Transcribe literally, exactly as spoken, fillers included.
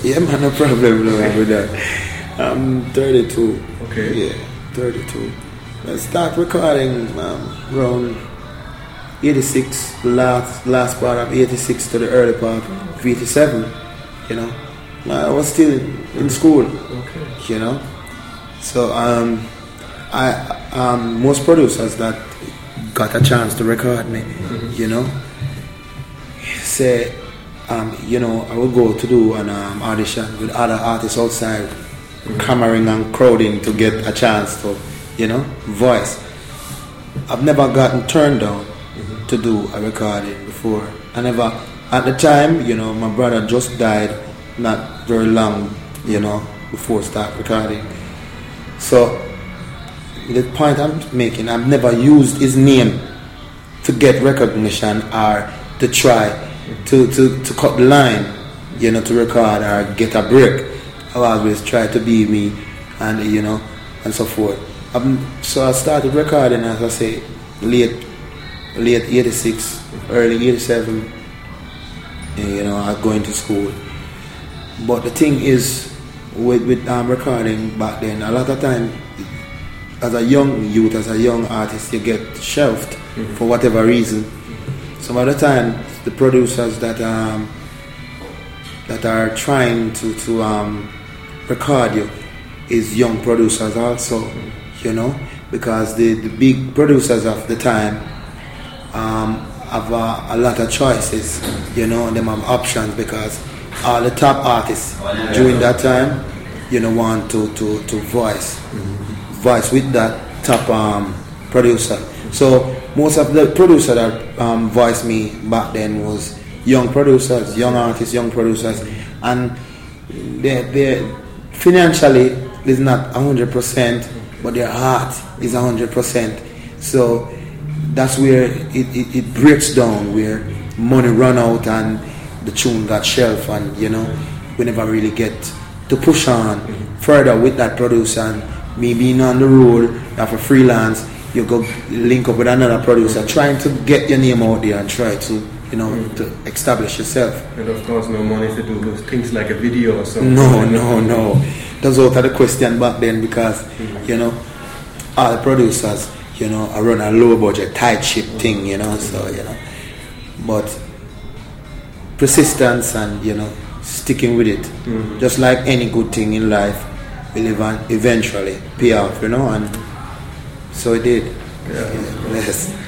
Yeah, man, no problem no, with that. I'm thirty-two. Okay. Yeah, thirty-two. I start recording um, around eighty-six, the last, last part of eighty-six to the early part of eighty-seven, you know. I was still in school, Okay. you know. So um, I um, most producers that got a chance to record me, mm-hmm. you know, say, um, you know, I would go to do an um, audition with other artists outside, mm-hmm. clamoring and crowding to get a chance to, you know, voice. I've never gotten turned down mm-hmm. to do a recording before. I never, at the time, you know, my brother just died not very long, you know, before start recording. So the point I'm making, I've never used his name to get recognition or to try to, to, to cut the line, you know, to record or get a break. I always try to be me and, you know, and so forth. Um, so I started recording, as I say, late late eighty-six, early eighty-seven, you know, I was going to school. But the thing is, with, with um, recording back then, a lot of time, as a young youth, as a young artist, you get shelved mm-hmm. for whatever reason. Some other time, the producers that um, that are trying to, to um, record you is young producers also, mm-hmm. you know, because the, the big producers of the time um, have uh, a lot of choices, you know, and them have options because all the top artists during that time, you know, want to, to, to voice, mm-hmm. voice with that top um, producer. So most of the producers that um, voiced me back then was young producers, young artists, young producers, and they they financially is not a hundred percent, but their heart is a hundred percent. So that's where it, it, it breaks down, where money run out and the tune got shelved, and you know we never really get to push on further with that producer. And me being on the road, you have a freelance, you go link up with another producer, trying to get your name out there and try to, you know, mm-hmm. to establish yourself. And of course, no money to do things like a video or something. No, no, no. That was out of the question back then because, mm-hmm. you know, all the producers, you know, are run a low budget, tight ship mm-hmm. thing, you know, mm-hmm. so, you know. But persistence and, you know, sticking with it, mm-hmm. just like any good thing in life, will eventually pay off, you know, and so it did. Yeah. Yes.